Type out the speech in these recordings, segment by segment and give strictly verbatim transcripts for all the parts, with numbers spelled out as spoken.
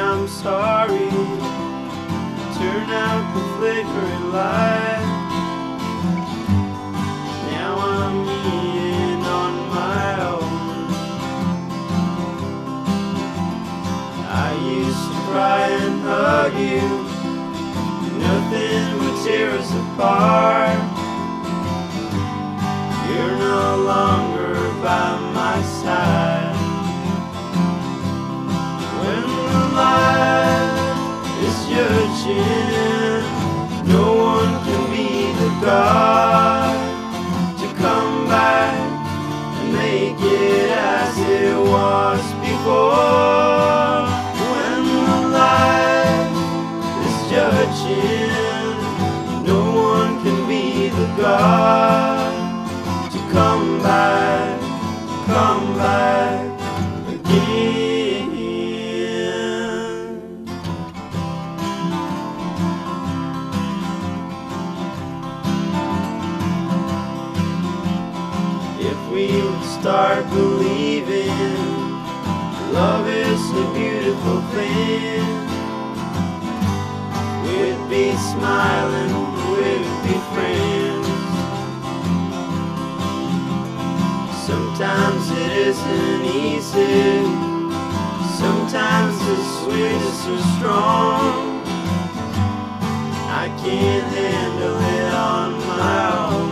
I'm sorry. Turn out the flickering light. Now I'm in on my own. I used to cry and hug you. Nothing would tear us apart. You're no longer by my side. When the light is judging, no one can be the God to come back and make it as it was before. When the light is judging, no one can be the God to come back, come back again. If we would start believing love is a beautiful thing, we'd be smiling, we'd be friends. Sometimes it isn't easy, sometimes the sweetest are strong. I can't handle it on my own.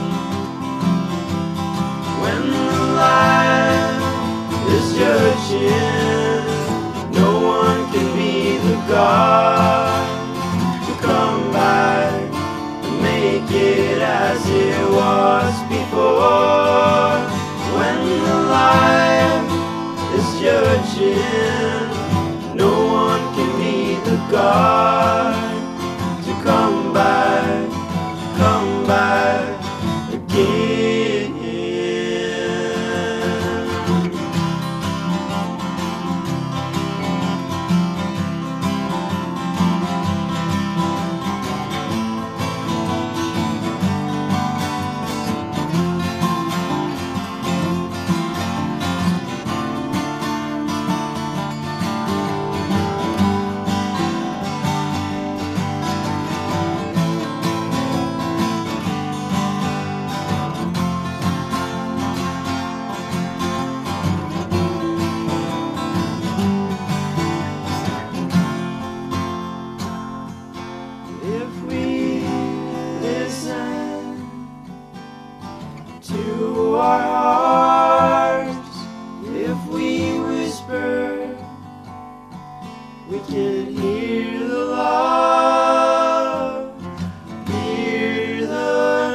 When the light is judging, no one can be the God to come back and make it as it was before. When the light is judging, no one can be the God to come back, come back again. If we listen to our hearts, if we whisper, we can hear the love, hear the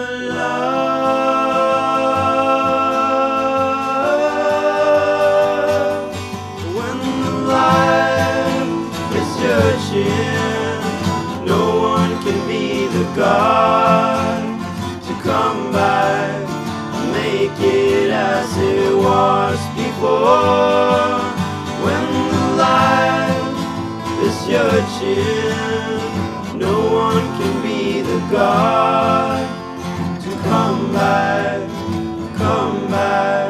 love. When the light is judging, no one can be the God to come back and make it as it was before. When the light is judging, no one can be the God to come back, come back.